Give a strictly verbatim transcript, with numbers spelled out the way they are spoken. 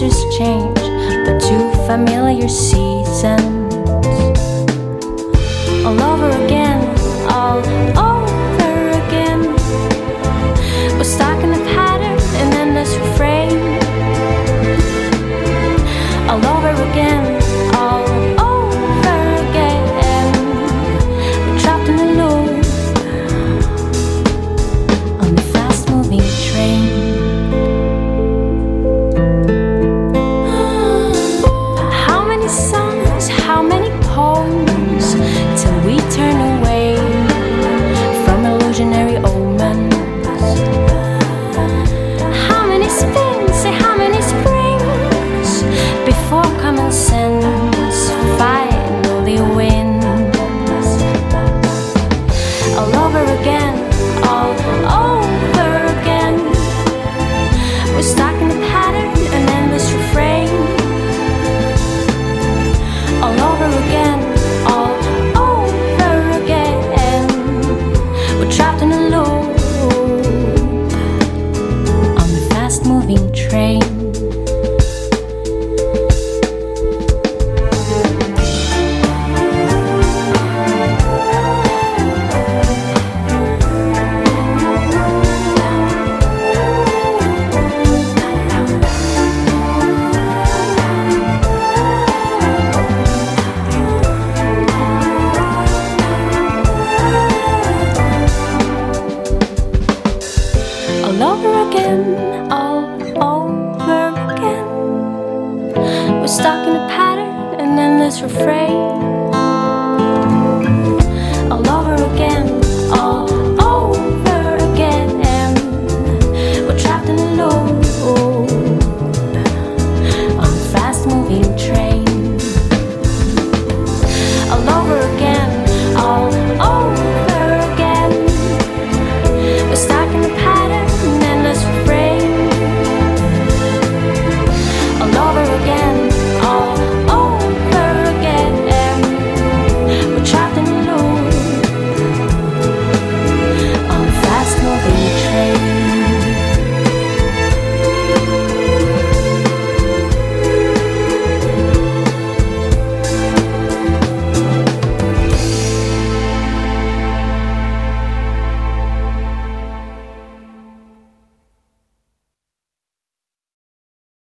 chapters change, but two familiar seasons. All over again, all over again. We're stuck in a pattern, an endless refrain. All over again, all over again. We're trapped in a loop on the fast-moving train. How many songs, how many poems, till we turn away from illusionary omens? How many spins, say how many springs, before common sense finally wins? All over again, all over again. We're stuck in a pattern, an endless refrain. All over again, all over again. We're trapped in a loop on the fast-moving train. All over again, all over again. We're stuck in a pattern, an endless refrain.